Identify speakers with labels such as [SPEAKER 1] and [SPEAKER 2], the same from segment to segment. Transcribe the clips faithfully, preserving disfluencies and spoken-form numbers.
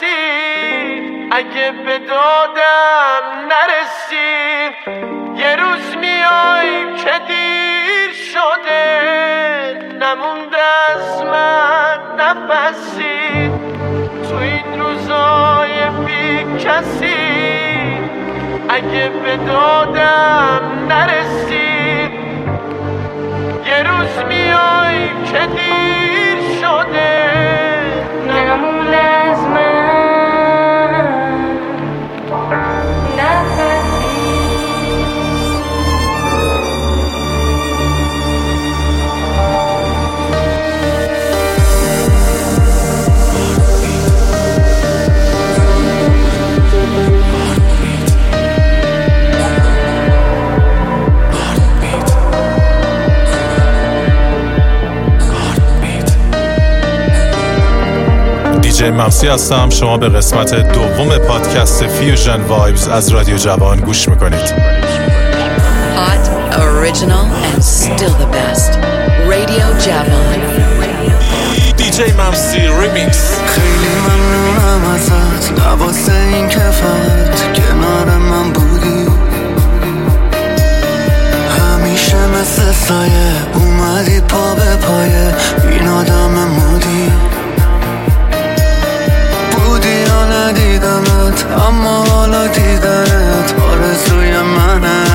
[SPEAKER 1] اگه به دادم نرسی یه روز میای که دیر شده نمونده از من نفسی تو این روزای بی کسی اگه به دادم نرسی یه روز میای که دیر شده نمونده از من
[SPEAKER 2] دیجی ممسی هستم. شما به قسمت دوم پادکست فیوژن وایبز از رادیو جوان گوش میکنید.
[SPEAKER 3] Hot, original and still the best. Radio Javan.
[SPEAKER 2] دیجی ممسی ریمیکس.
[SPEAKER 4] خیلی ممنونم ازت نواسه این کفت کنار من بودی همیشه مثل سایه اومدی پا به پایه این آدم مودی بودی یا ندیدمت اما حالا دیدنت آرزوی منه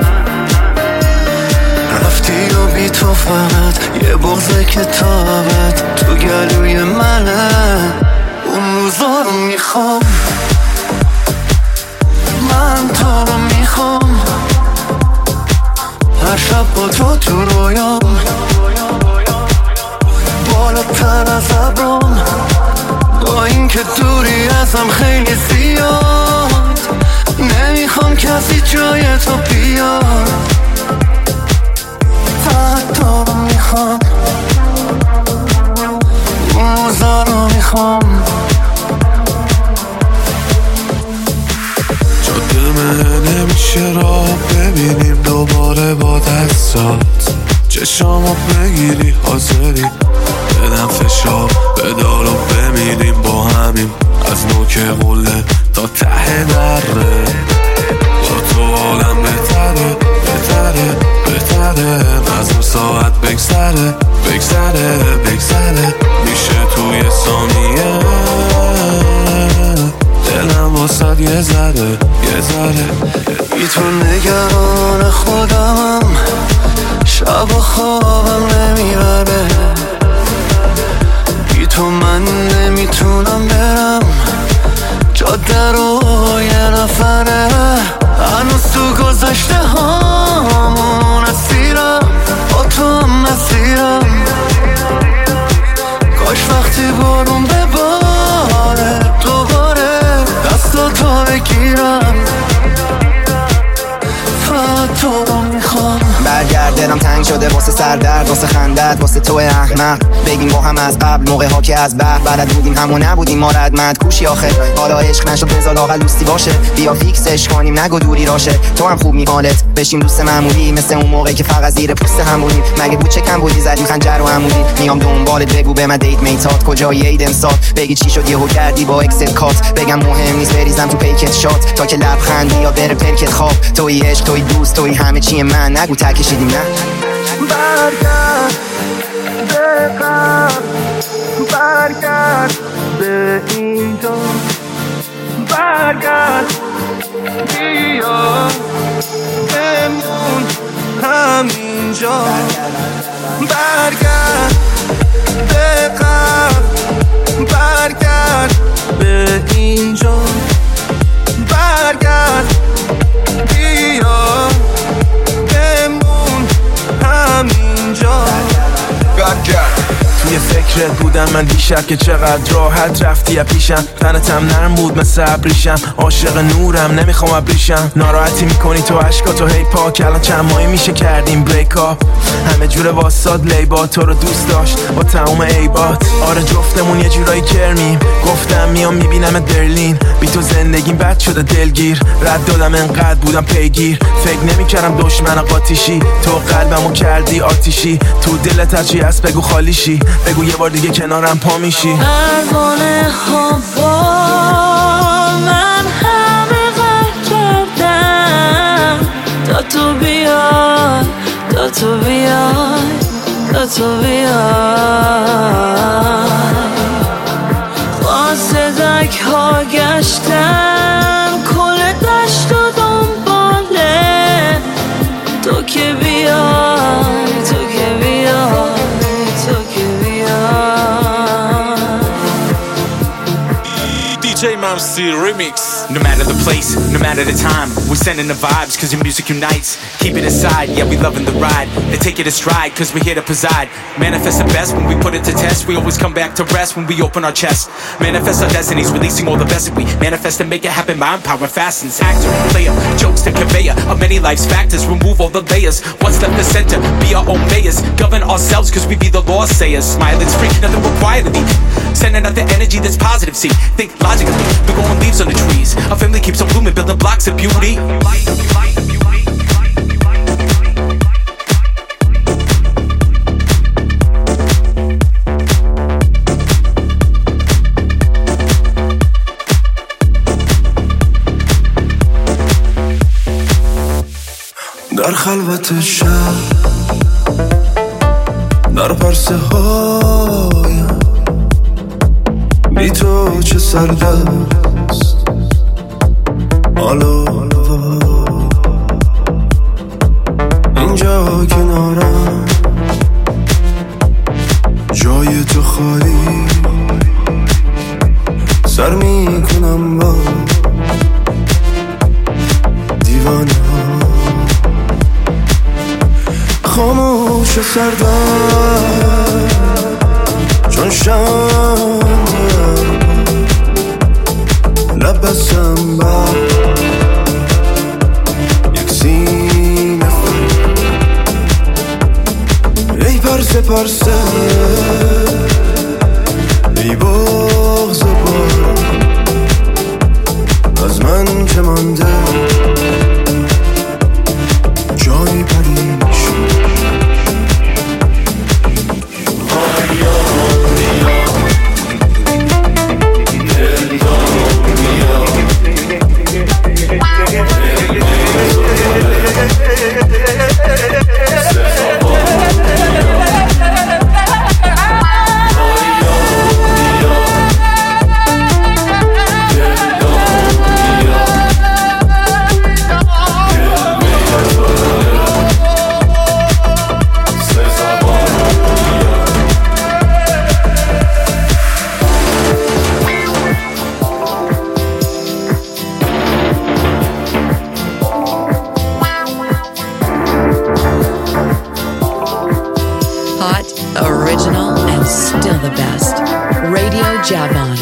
[SPEAKER 4] رفتی و بی تو فقط یه بغض کتابت تو گلوی منه اون روزا رو میخوام من تو رو میخوام هر شب با تو تو رویام بالاتر از ابرام با این که دوری ازم خیلی زیاد نمیخوام کسی جای تو بیاد فقط تو رو میخوام اون روزا رو میخوام جاده من نمیشه را ببینیم دوباره با دستات چشامو بگیری حاضری بدم فشار بدار و بمیریم با همیم از نوک قله تا ته دره با تو حالم بهتره بهتره بهتره از اون ساعت بگذره بگذره بگذره میشه توی ثانیه دلم واسد یه ذره یه ذره بی تو نگران خودم شب و خوابم نمیبره بی تو من نمیتونم برم جاده رو یه نفره هنوز تو گذشته هامون اسیرم با تو هم مسیرم کاش وقتی بارون بباره دوباره دستاتو بگیرم فقط تو رو میخوام برگردم تنگ شده واسه سردرد واسه خندت واسه تو احمق بگیم با هم از قبل موقع ها که از بحر بلد بودیم همو نبودیم ما ردمند کوشی آخه حالا عشق نشد بذار لاغل دوستی باشه بیا فیکسش کنیم نگو دوری راشه تو هم خوب میحالت بشیم دوست معمولی مثل اون موقع که فقط زیر پوست هم بودیم مگه بود چه کم بودی زدیم خنجر و عمودی میام دنبالت بگو به من دیت میتات کجایی عید امسال بگی چی شد یهو کردی با اکسل کات بگم مهم نیست بریزم تو پیکت شات تا که لبخندی یا بره پرکت خواب توی عشق توی دوست توی همه چی من نگو تکشیدیم نه
[SPEAKER 1] برگرد به قبل برگرد به اینجا برگرد بیا بمون همینجا برگرد به قبل برگرد به اینجا برگرد بیا بمون همینجا برگرد توی فکرت بودم من دیشب که چقدر راحت رفتی از پیشم تنتم نرم بود مثل ابریشم عاشق نورم نمیخوام ابریشم ناراحتی میکنی تو عشقاتو هی پاک الان چند ماهی میشه کردیم بریک اپ همه جور واساد لیبا تو رو دوست داشت با تمام عیبات آره جفتمون یه جورایی کرمیم گفتم میام میبینم برلین بی تو زندگیم بد شده دلگیر رد دادم انقدر بودم پیگیر فکر نمیکردم دشمن قاطیشی تو قلبمو کردی آتیشی تو دلت هرچی هست بگو خالیشی بگو یه بار دیگه کنارم پا میشی
[SPEAKER 5] پروانه ها با تو بیای تا تو بیای تا تو بیای واسه دک ها گشتم کل دشت و دنباله تو که بیای تو که بیای تو که بیای
[SPEAKER 2] دی جی Mamsi Remix.
[SPEAKER 6] No matter the place, no matter the time, we're sending the vibes cause your music unites. Keep it aside, yeah we loving the ride. They take it as stride cause we're here to preside. Manifest the best when we put it to test. We always come back to rest when we open our chest. Manifest our destinies, releasing all the best that we manifest and make it happen. Mind power fastens. Actor, player, jokes the conveyor of many life's factors. Remove all the layers. What's left the center? Be our own mayors. Govern ourselves cause we be the law sayers. Smile, it's free, nothing required to be. Sending out the energy that's positive. See, think logically. We're growing leaves on the trees. Our family keeps on blooming, building blocks of beauty.
[SPEAKER 1] در خلوت شب در پرسه هایم بی تو چه سردست آلو اینجا کنارم جای تو خالی سر می کنم با دیوانه ها خاموش و سردم چون شم لب بسم بر یک سینه خون ای پرسه پرسه ای بغض بار از من که مانده جایی پریشون
[SPEAKER 3] Original and still the best. Radio Javon.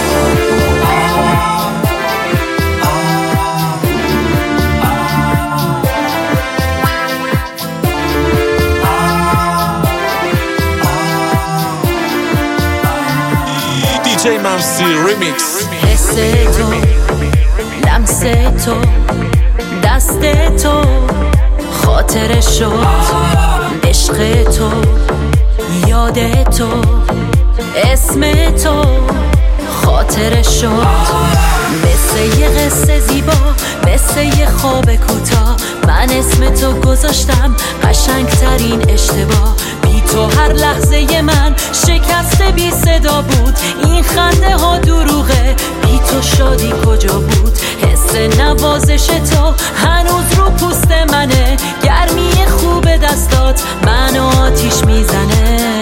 [SPEAKER 2] دی جی Mamsi Remix.
[SPEAKER 5] حس تو لمس تو دست تو خاطر شد عشق تو یاد تو اسم تو خاطر شد مثل یه قصه زیبا مثل یه خواب کوتاه من اسم تو گذاشتم قشنگترین اشتباه بی تو هر لحظه من شکست بی صدا بود این خنده ها دروغه بی تو شادی کجا بود حس نوازش تو هنوز رو پوست منه گرمی خوب دستات منو آتیش میزنه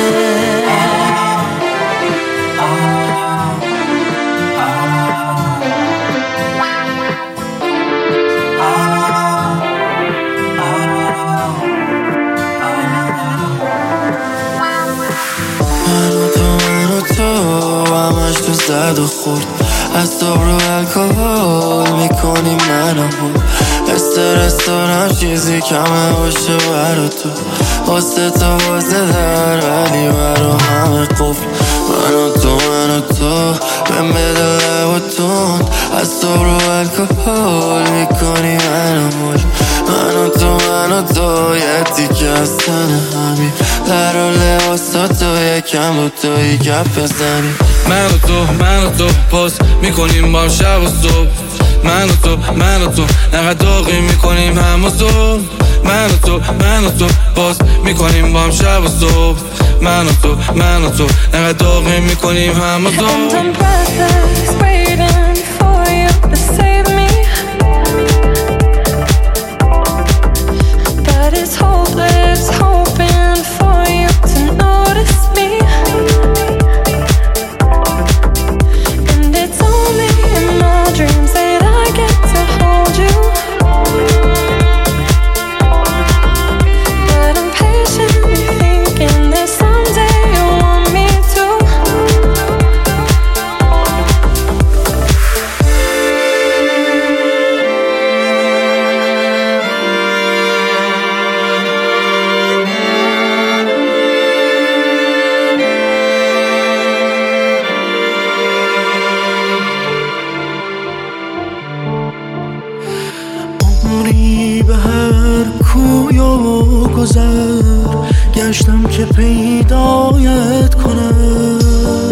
[SPEAKER 5] همش تو زد و خورد از صبر و الکل میکنی منو بود استرس دارم چیزی کمه باشه برا تو واسه تا واسه در ولی برا همه قفل منو تو منو تو بهم بده لب و تون از صبر و الکل میکنی منو بود منو تو منو تو یه تیکه از تنه همین در و لباسا تو یکم با تو یک گپ بزنیم
[SPEAKER 7] من و تو من و تو پاس میکنیم با شب و صبح من و تو من و تو نقدر داغی میکنیم هم و صبح، من و تو من و تو باز میکنیم با هم شب و صبح، من و تو من و تو نقدر داغی میکنیم هم و صبح.
[SPEAKER 8] گشتم که پیدایت کنم،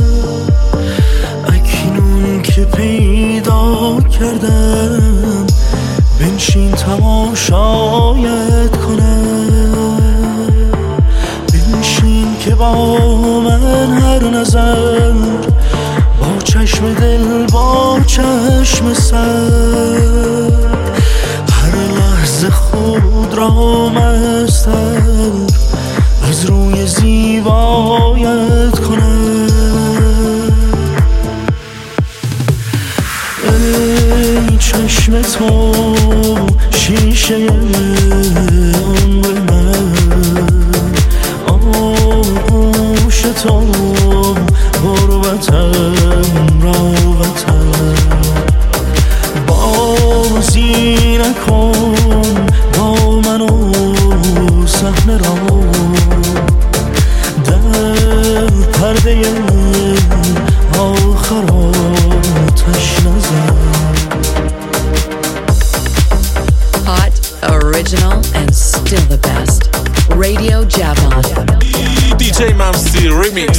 [SPEAKER 8] اکنون که پیدا کردم بنشین تماشایت کنم، بنشین که با من هر نظر با چشم دل با چشم سر هر لحظه خود را مستر از روی زیبایت کنم. ای چشم تو شیشه عمر من، آغوش تو غربتم راوتم، بازی نکن با من و صحنه را در پرده آخراتش نزن.
[SPEAKER 3] Hot, original, and still the best. Radio Javan.
[SPEAKER 2] دی جی Mamsi Remix.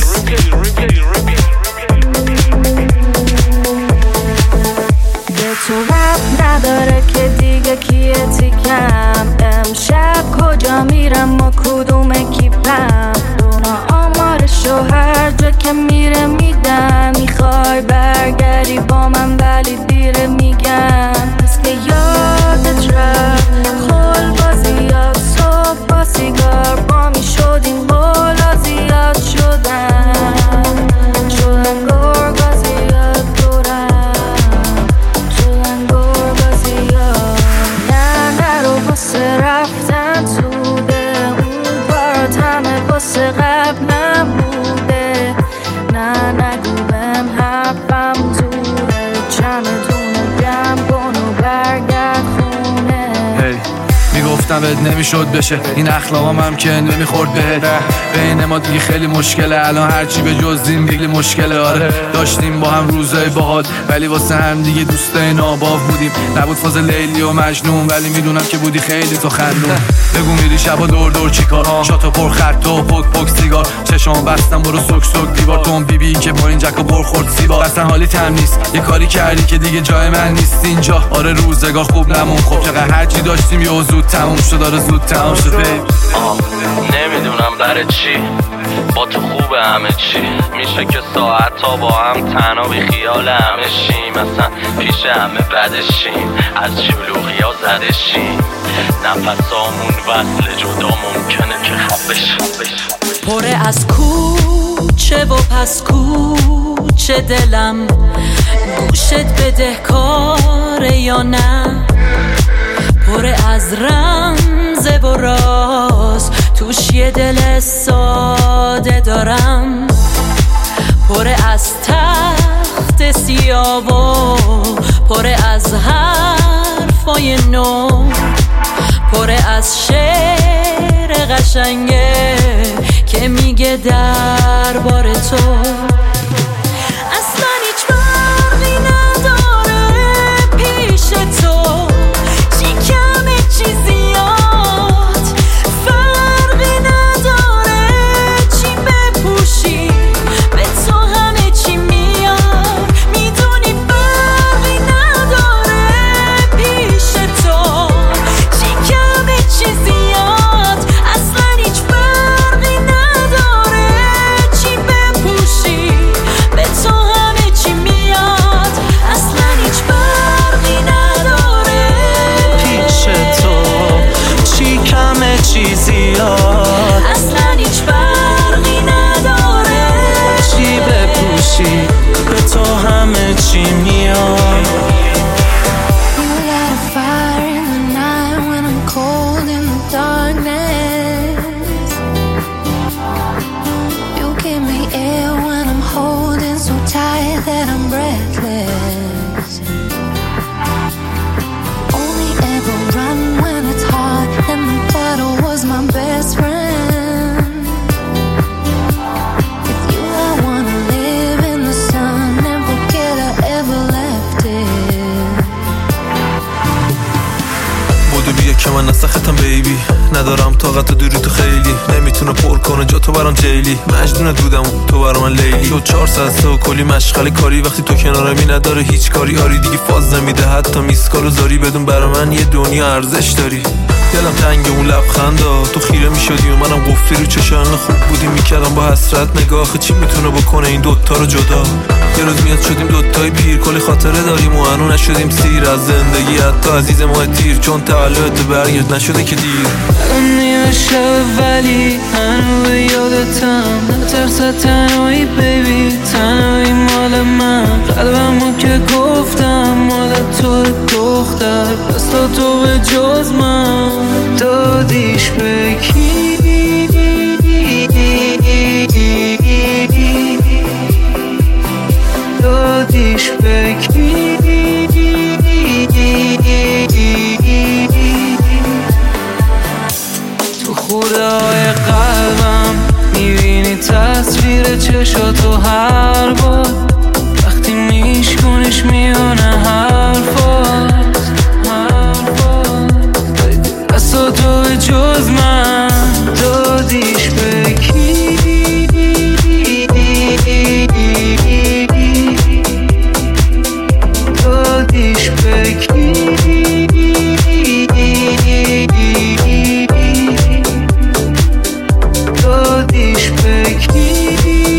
[SPEAKER 5] به تو رب نداره که دیگه کیه تیکم، امشب کجا میرم و کدوم کیپم، دونا آمارشو هر جا که میره میدم، میخوای برگردی با من ولی دیره میگم، پس که یادت رفت خل بازیات صبح با سیگار با میشدیم بالا زیاد شدن شدن گرگازیات دورم شدن گرگازیات، نه نرو واسه رفتن توده، اون کارات همه واسه قبلم بوده، نه نگو بهم حرفم دوره، چمدونو گم کن و برگرد خونه.
[SPEAKER 7] میگفتم بهت نمیشد بشه این اخلاقام هم که نمیخورد بهت، بین ما دیگه خیلی مشکله الان هرچی به جز این دیگه مشکله. آره داشتیم با هم روزای باحال ولی واسه هم دیگه دوستای ناباو بودیم، نبود فاز لیلی و مجنون ولی میدونم که بودی خیلی تو خندون. بگو میری شبا دور دور چیکار، شاتو پر خط و پک پک سیگار، چشام بستم برو سوک سوک دیوار، تو بی بی که با این جکو پر خورد سیبا، اصلا حالی تم نیست یه کاری کردی که دیگه جای من نیست اینجا. آره روزگار خوب نمون، خب چقدر هرچی داشتیم یه زود تموم شد، داره زود تموم شد.
[SPEAKER 9] نمیدونم برای چی با تو خوبه همه چی، میشه که ساعت تا با هم تنها بی خیال همه شیم، مثلا پیش همه بدشیم از شلوغی ها زدشیم، نفسامون وصل جدا ممکنه که خفش
[SPEAKER 5] پره از کوچه و پس کوچه دلم، گوشت بدهکاره یا نه، پره از رمزه و راز توش یه دل ساده دارم، پره از تخت سیاه و پره از حرفای نو، پره از شعر قشنگه که میگه درباره تو اصلا هیچ فرقی نداره پیش تو، چی کمه چی زیاد فرقی نداره، چی بپوشی به تو همه چی میاد، میدونی فرقی نداره
[SPEAKER 1] سختم بیبی، ندارم طاقت دوری تو خیلی، نمیتونه پر کنه جا تو برام جیلی، مجنونت بودم تو برام من لیلی، تو چهار ساعت و کلی مشغله کاری، وقتی تو کنارمی نداره هیچ کاری، آری دیگه فاز نمیده حتی میسکالو زاری، بدون برا من یه دنیا ارزش داری. دلم تنگ اون لبخندا، تو خیره میشدی و منم قفلی رو چشان خوب بودیم میکردم با حسرت نگاه، چی میتونه بکنه این دوتا رو جدا؟ یه روز میاد شدیم دوتای پیر، کلی خاطره داریم و هنو نشدیم سیر از زندگی، حتی عزیز ما تیر، چون تولدت برگرد نشده که دیر.
[SPEAKER 10] الان نیمه شب ولی هنو به یادتم، نترسه تنهایی بیبی، تنهایی مال من، قلبمو که گفتم مال تو دختر، دستا تو به جز من دادیش به کی؟ دادیش به کی؟ تو خوده های قلبم میبینی تصویر چشاتو هر بار، وقتی میشکنیش میونه حرفات حرفات، دستا تو به جز من دادیش به کی؟ دادیش به کی؟ دادیش به کی؟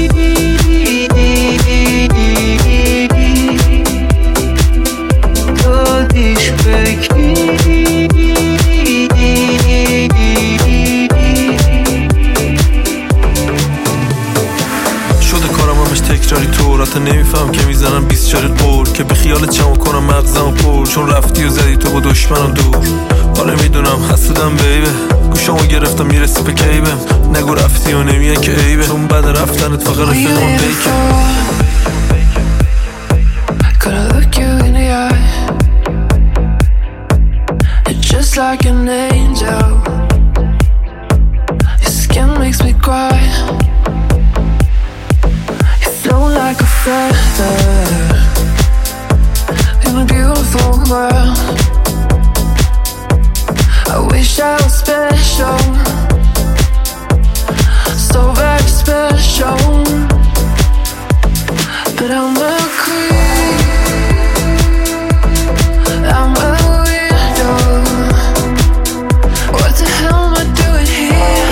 [SPEAKER 10] دادیش به کی؟
[SPEAKER 1] شده کارم همش تکراری طور، حتی نمیفهم که میزنم بیست چاری قور، که به خیالت چمو کنم مغزم پر، چون رفتی و زدی تو با دشمنم دور. حالا میدونم حسودم بیبه، گوشامو گرفتم میرسی به کیبم، نگو رفتی و نمیه که عیبه، چون بعد رفتنت فقط رفیقم بیکه.
[SPEAKER 10] Gonna look you in the eye, you're just like an angel, your skin makes me cry, you flow like a feather in a beautiful world. I wish I was special, so very special, but I'm a creep, I'm a weirdo. What the hell am I doing here?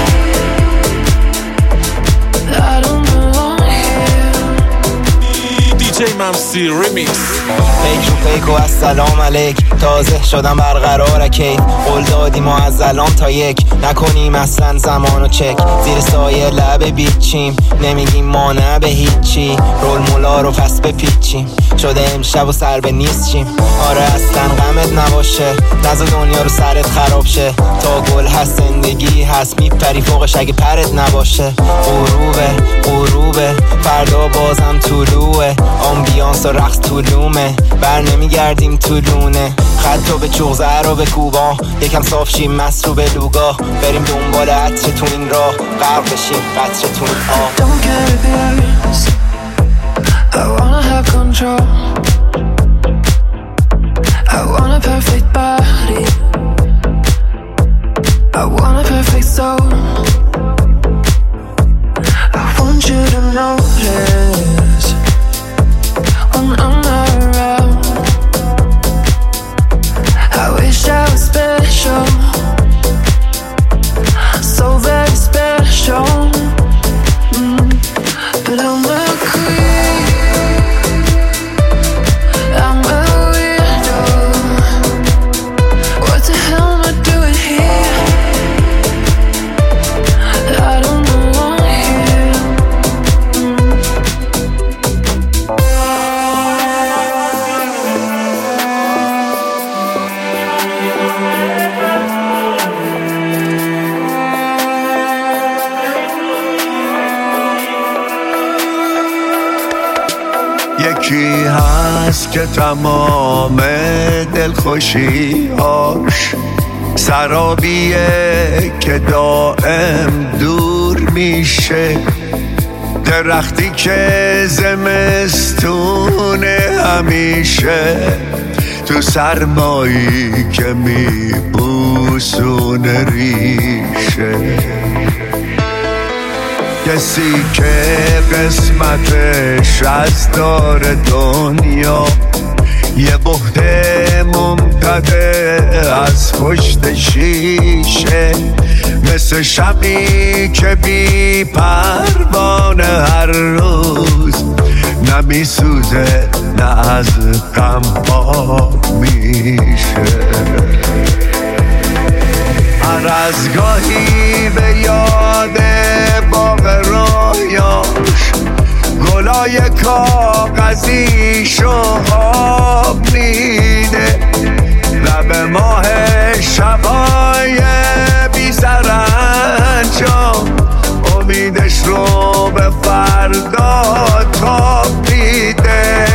[SPEAKER 10] I don't belong here.
[SPEAKER 2] دی جی ممسی ریمیکس.
[SPEAKER 4] فکر و فکر و السلام علیک، تازه شدم برقرار کیف، قول دادیم ما از الان تا یک، نکنیم اصلا زمانو چک، زیر سایه لب بیچیم، نمیگیم ما نه به هیچی، رول مولا رو پس بپیچیم، شده امشب و سر به نیست چیم. آره اصلا غمت نباشه، نزا دنیا رو سرت خراب شه، تا گل هست زندگی هست، میپری فوقش اگه پرت نباشه. غروبه غروبه فردا بازم طلوعه، آمبیانس و رقص طولومه، بر نمیگردیم تو لونه، خطو به چوغزه رو به کوبا، یکم صاف شیم مست رو به لوگا، بریم دنبال عطر تو این راه، غرق بشیم قطر تو این آه.
[SPEAKER 10] Don't care if it hurts, I wanna have control, I want a perfect body, I want a perfect soul, I want you to notice when I'm not around. I wish I was special, so very special, mm. But I'm a creep, I'm a weirdo. What the hell am I doing here? I don't belong here, mm.
[SPEAKER 11] یکی هست که تمام دلخوشی‌هاش سرابیه که دائم دور میشه، درختی که زمستونه همیشه تو سرمایی که میبوسونه ریشه. کسی که قسمتش از دار دنیا یه بهت ممتده از پشت شیشه، مثل شبی که بی پروانه هر روز نمیسوزه نه از غم پاک میشه. هر از گاهی به یاد باغ رویاش گلای کاغذیشو آب میده، لب ماه شبای بی سرانجام امیدش رو به فردا تاب میده.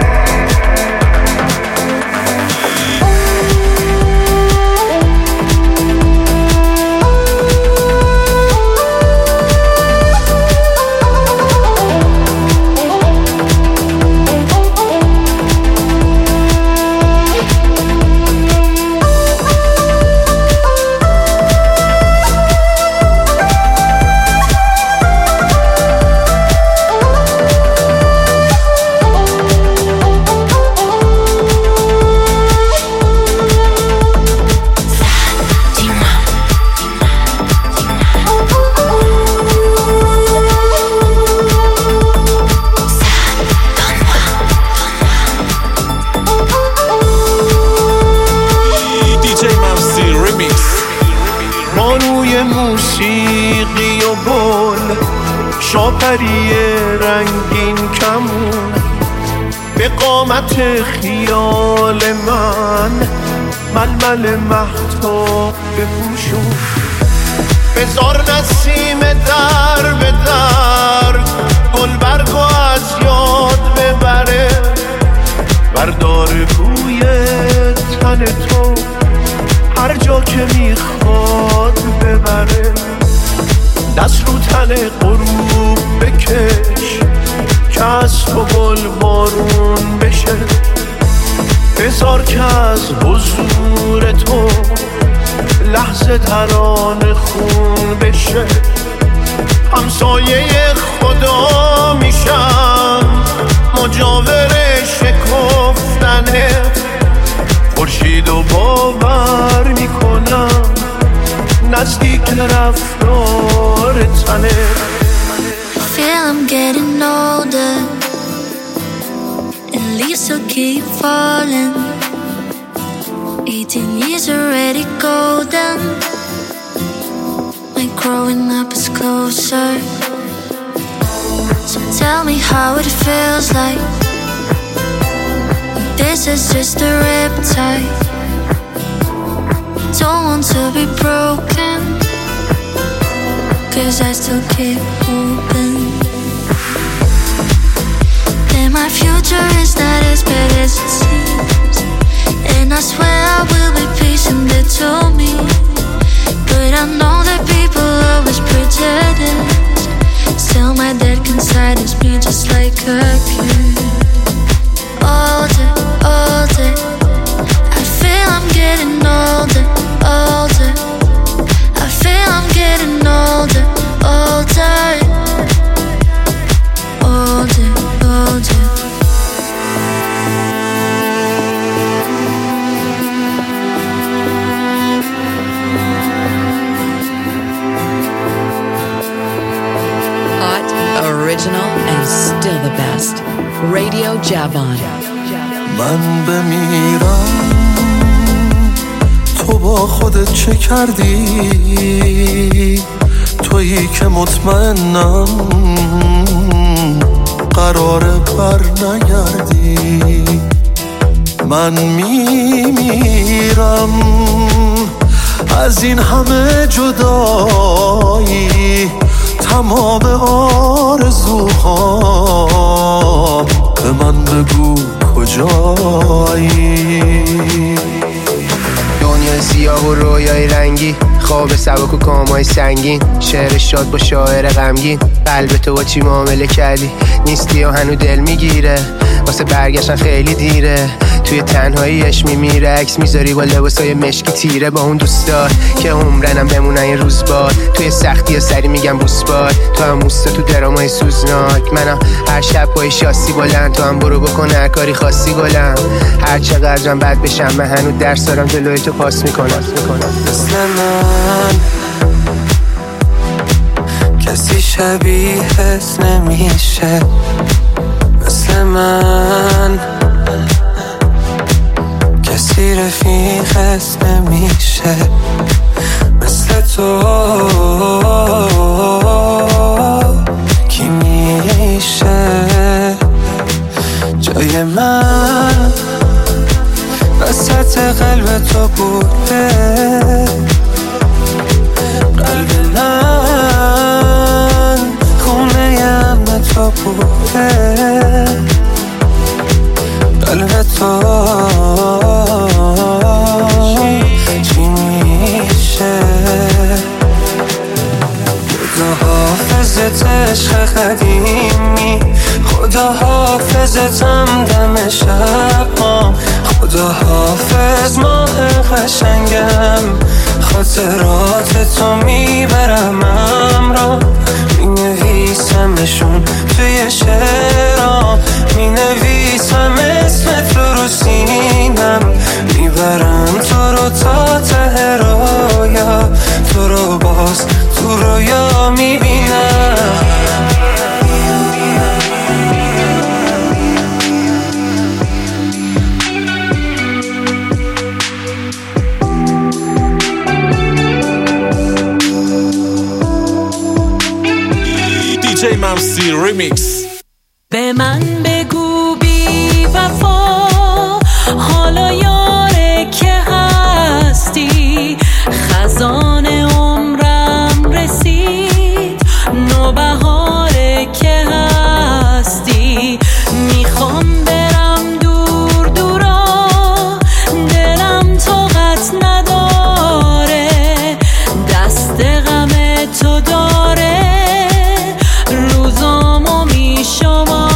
[SPEAKER 8] شاپری رنگین کمون به قامت خیال من، ململ مهتاب بپوشون، بذار نسیم در به در گل برگو از یاد ببره، بردار بوی تن تو هر جا که میخواد ببره، دست رو تن غروب بکش که از تو گل بارون بشه، بذار که از حضور تو لحظه ترانه خون بشه. همسایه خدا میشم مجاور شکفتنت، خورشید و باور میکنم نزدیک رفتار تنه.
[SPEAKER 5] I feel I'm getting older, and leaves will keep falling. Eighteen years already golden, when growing up is closer. So tell me how it feels like. This is just a riptide. Don't want to be broken, cause I still keep hoping that my future is not as bad as it seems. And I swear I will be patient, they told me, but I know that people always pretend. Still my dead inside is me just like a kid. Older, older, I feel I'm getting older, older. I feel I'm getting older, older, older, older.
[SPEAKER 3] Hot, original, and still the best. Radio Javan.
[SPEAKER 8] من بمیرم تو با خودت چه کردی؟ تویی که مطمئنم قراره بر نگردی. من میمیرم از این همه جدایی، تمام آرزوهام به من بگو کجایی.
[SPEAKER 12] دنیای سیاه و رویای رنگی، خواب سبک و کامای سنگین، شعر شاد با شاعر غمگین. قلب تو با چی معامله کردی؟ نیستی و هنو دل میگیره، واسه برگشتن خیلی دیره. توی تنهاییش میمیره، عکس میذاری با لباسای مشکی تیره با اون دوستات که عمرنم بمونن یه روز باد. توی سختی و سری میگم بوس باد، تو هم موستا تو درامای سوزناک. منم هر شب پای شاسی بلند، تو هم برو بکن هر کاری خاصی گلم. هر چقدرم بد بشم من هنوز درس دارم جلوی تو پاس میکنم.
[SPEAKER 10] مثل من کسی شبیهت نمیشه، مثل من کسی رفیقت نمیشه، مثل تو کی میشه جای من وسط قلب تو بوده. قلب من خونه امن تو بوده. قلب تو چی میشه؟ خدا حافظت عشق قدیمی، خدا حافظتم دم شب ما، خدا حافظ ماه قشنگم، خاطرات تو میبرم امرا، مینویسمشون توی شعرام، مینویسم اسمت رو رو سینم، میبرم تو رو تا ته رویا، تو رو باز تو رویا میبینم.
[SPEAKER 2] دی جی ممسی ریمیکس.
[SPEAKER 5] به من بگو بی وفا حالا یاره که هستی، خزان عمرم رسید نوبهاره که هستی، میخوام برم دور دورا دلم طاقت نداره، دست غم تو داره روزامو میشماره.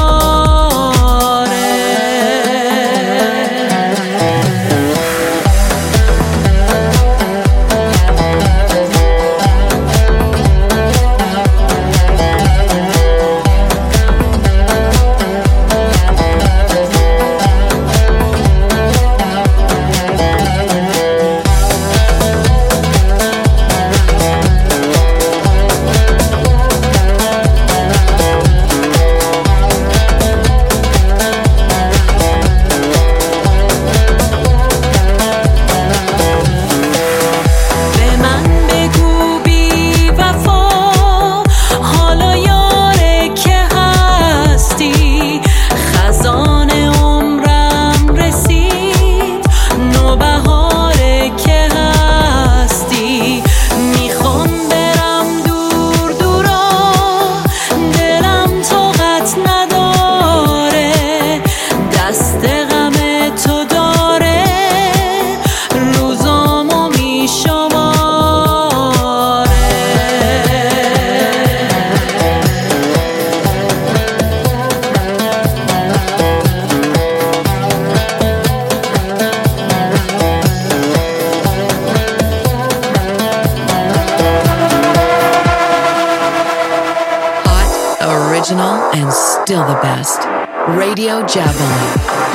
[SPEAKER 5] And still the best. Radio Javelin.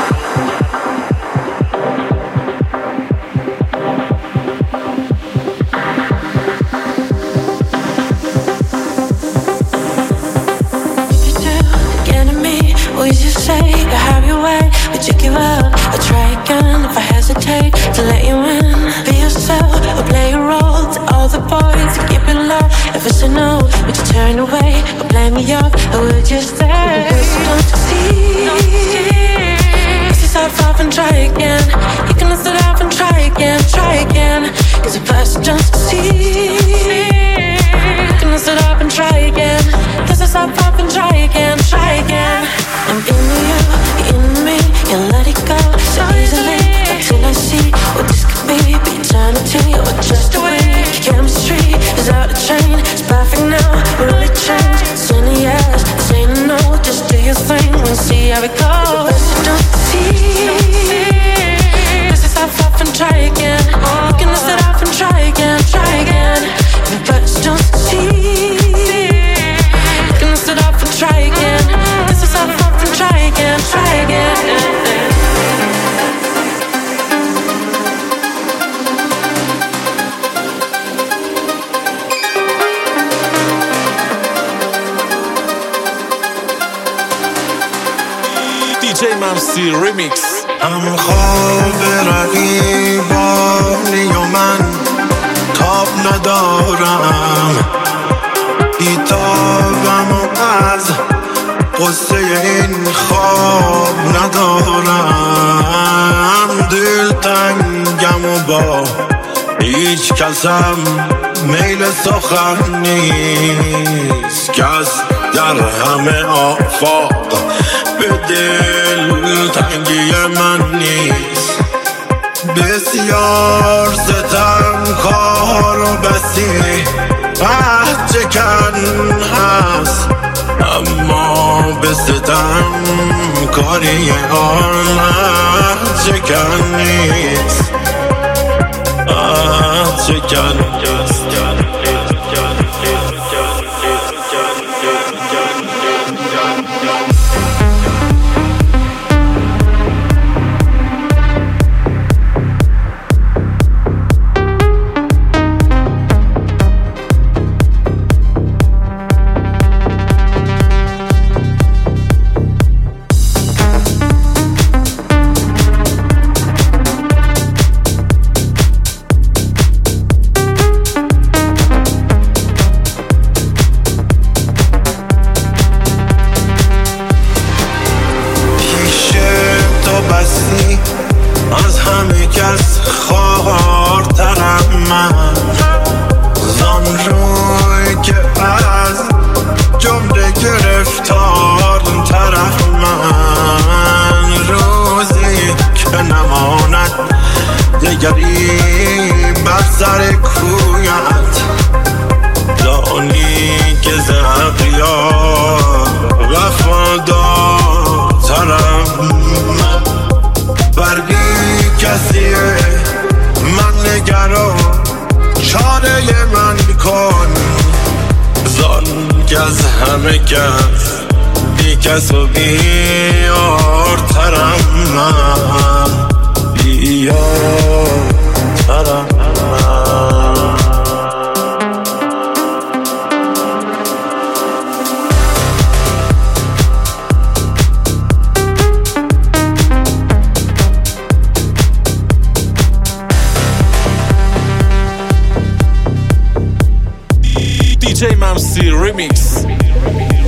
[SPEAKER 10] To let you in, be yourself, or play a role to all the boys who keep it low. If it's a no, would you turn away or blame me up, or would you stay? Don't succeed. This is how far and try again. You can lift it up and try again, try again. Cause the person don't succeed. You can lift it up and try again. This is how far and try again, try again. I'm into you, you're into me, can't let it go so easily. Till I see what this could be, be eternity or just a week. Chemistry is out of train, it's perfect now, will it change? It's in the yes, it's in the no.
[SPEAKER 2] جی ممسی ریمیکس.
[SPEAKER 1] هم خواب رقیبانی و من تاب ندارم، بیتابم و از قصه این خواب ندارم. دل تنگم و با هیچ کسم میل سخن نیست، کس در همه آفاق به دل تنگی من نیست. بسیار ستم کار و بسی عهد چکن هست، اما به ستم کاری آن عهد چکن نیست، عهد چکن نیست. از همه کس خوارترم من، زان روی که از جمله گرفتار طرف من. روزی که نماند دگری بر سر کویت، دانی که زغریار وفادار طرف من. بر بی کسیه من نگران، چاره من کن، زان که از همه کس بی کس و بیارترم من، بیارترم من.
[SPEAKER 2] دی جی ممسی ریمیکس.